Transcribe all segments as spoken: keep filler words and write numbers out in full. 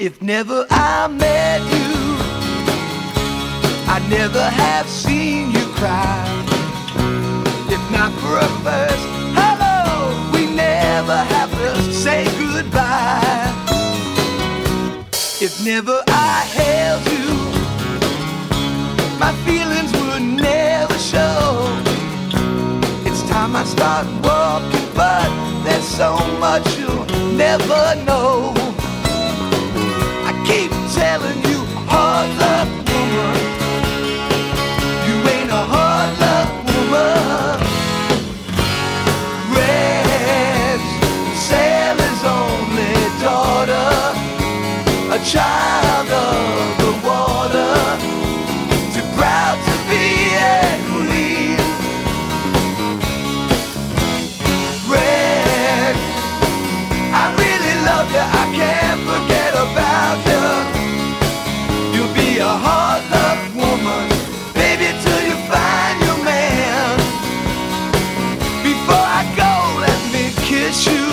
If never I met you, I'd never have seen you cry. If not for a first hello, we never have to say goodbye. If never I held you, my feelings would never show. It's time I start walking, but there's so much you'll never know. I keep telling you, hard luck woman, you ain't a hard luck woman. Red's sailor's only daughter, a child of the water, too proud to be a queen. Red, I really love you, I can't forget about you. You'll be a hard luck woman, baby, till you find your man. Before I go, let me kiss you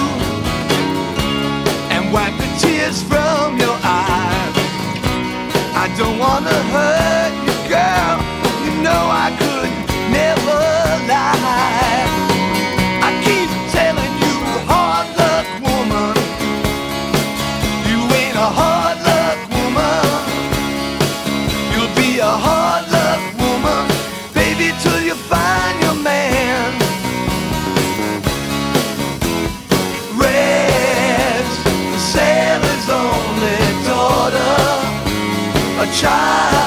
and wipe the tears from your eyes. I don't wanna hurt you, girl, you know I could never lie. I keep telling you, hard luck woman, you ain't a hard luck woman. You'll be a hard luck woman, baby, till you find your man. Red's the sailor's only daughter, a child